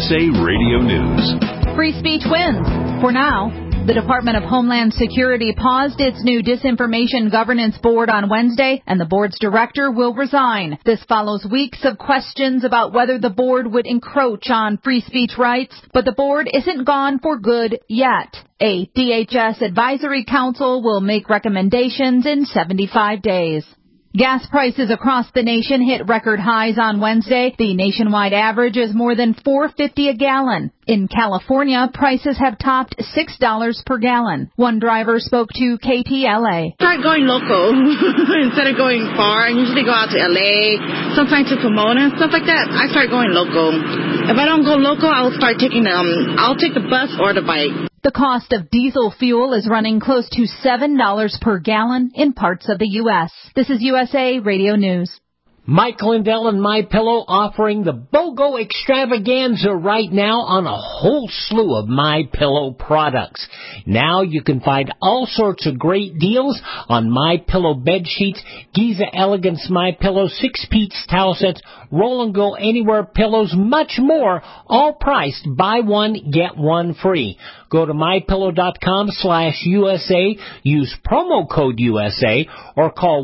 USA Radio News. Free speech wins. For now. The Department of Homeland Security paused its new Disinformation Governance Board on Wednesday, and the board's director will resign. This follows weeks of questions about whether the board would encroach on free speech rights, but the board isn't gone for good yet. A DHS advisory council will make recommendations in 75 days. Gas prices across the nation hit record highs on Wednesday. The nationwide average is more than $4.50 a gallon. In California, prices have topped $6 per gallon. One driver spoke to KTLA. Start going local instead of going far. I usually go out to LA, sometimes to Pomona, stuff like that. I start going local. If I don't go local, I'll take the bus or the bike. The cost of diesel fuel is running close to $7 per gallon in parts of the U.S. This is USA Radio News. Mike Lindell and MyPillow offering the BOGO extravaganza right now on a whole slew of MyPillow products. Now you can find all sorts of great deals on MyPillow bed sheets, Giza Elegance MyPillow, 6-piece towel sets, Roll and Go Anywhere pillows, much more, all priced buy one, get one free. Go to mypillow.com/USA, use promo code USA, or call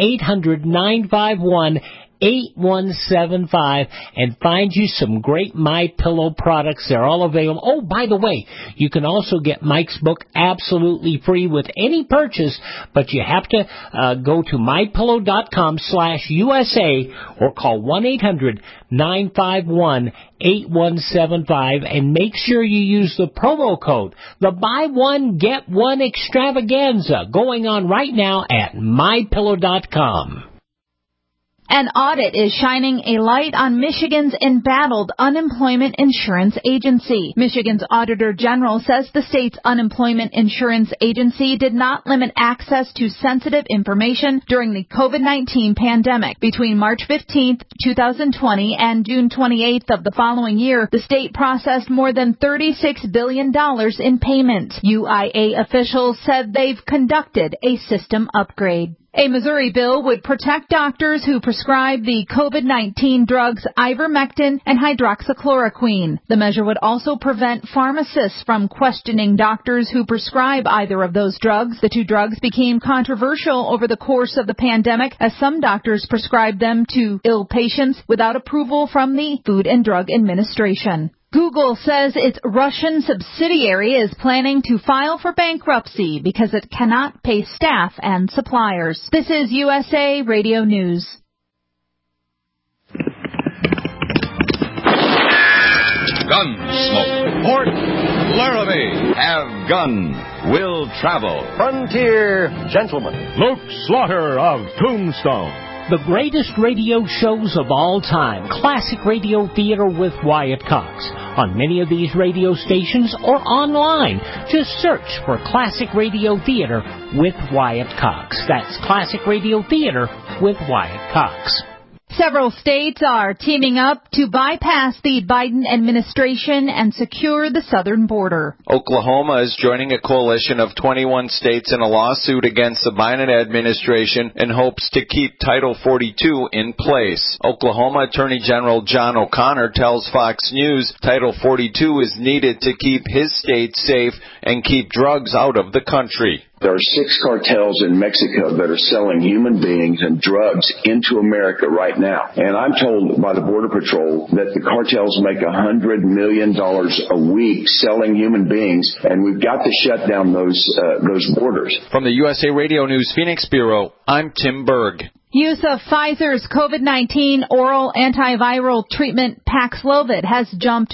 1-800-951-8175 and find you some great MyPillow products. They're all available. Oh, by the way, you can also get Mike's book absolutely free with any purchase, but you have to go to mypillow.com/USA or call 1-800-951-8175 and make sure you use the promo code. The buy one, get one extravaganza going on right now at mypillow.com. An audit is shining a light on Michigan's embattled unemployment insurance agency. Michigan's Auditor General says the state's unemployment insurance agency did not limit access to sensitive information during the COVID-19 pandemic. Between March 15th, 2020 and June 28th of the following year, the state processed more than $36 billion in payments. UIA officials said they've conducted a system upgrade. A Missouri bill would protect doctors who prescribe the COVID-19 drugs ivermectin and hydroxychloroquine. The measure would also prevent pharmacists from questioning doctors who prescribe either of those drugs. The two drugs became controversial over the course of the pandemic as some doctors prescribed them to ill patients without approval from the Food and Drug Administration. Google says its Russian subsidiary is planning to file for bankruptcy because it cannot pay staff and suppliers. This is USA Radio News. Gunsmoke. Port Laramie. Have gun. Will travel. Frontier Gentleman. Luke Slaughter of Tombstone. The greatest radio shows of all time, Classic Radio Theater with Wyatt Cox. On many of these radio stations or online, just search for Classic Radio Theater with Wyatt Cox. That's Classic Radio Theater with Wyatt Cox. Several states are teaming up to bypass the Biden administration and secure the southern border. Oklahoma is joining a coalition of 21 states in a lawsuit against the Biden administration in hopes to keep Title 42 in place. Oklahoma Attorney General John O'Connor tells Fox News Title 42 is needed to keep his state safe and keep drugs out of the country. There are 6 cartels in Mexico that are selling human beings and drugs into America right now. And I'm told by the Border Patrol that the cartels make $100 million a week selling human beings, and we've got to shut down those borders. From the USA Radio News Phoenix Bureau, I'm Tim Berg. Use of Pfizer's COVID-19 oral antiviral treatment Paxlovid has jumped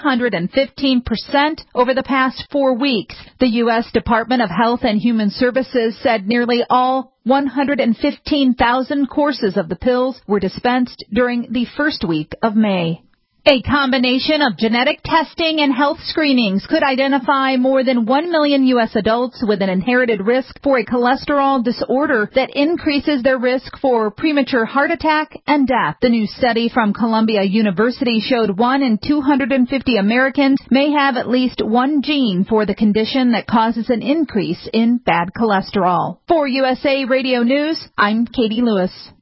315% over the past 4 weeks. The U.S. Department of Health and Human Services said nearly all 115,000 courses of the pills were dispensed during the first week of May. A combination of genetic testing and health screenings could identify more than 1 million U.S. adults with an inherited risk for a cholesterol disorder that increases their risk for premature heart attack and death. The new study from Columbia University showed 1 in 250 Americans may have at least one gene for the condition that causes an increase in bad cholesterol. For USA Radio News, I'm Katie Lewis.